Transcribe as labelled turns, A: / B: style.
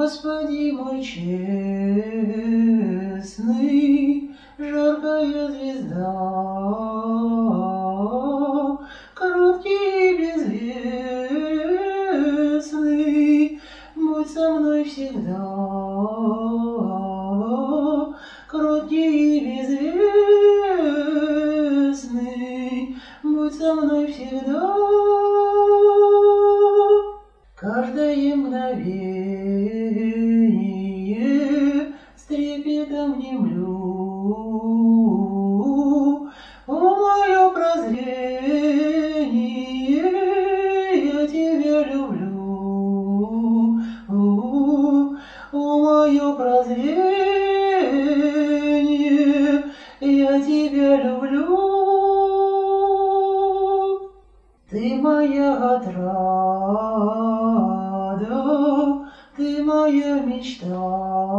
A: Господи мой честный, жаркая звезда, кроткий и безвестный, будь со мной всегда. Кроткий и безвестный, будь со мной всегда. Каждое мгновение с трепетом внемлю. О, мое прозрение, я тебя люблю. О, мое прозрение, я тебя люблю. Ты моя отрада, ты моя мечта.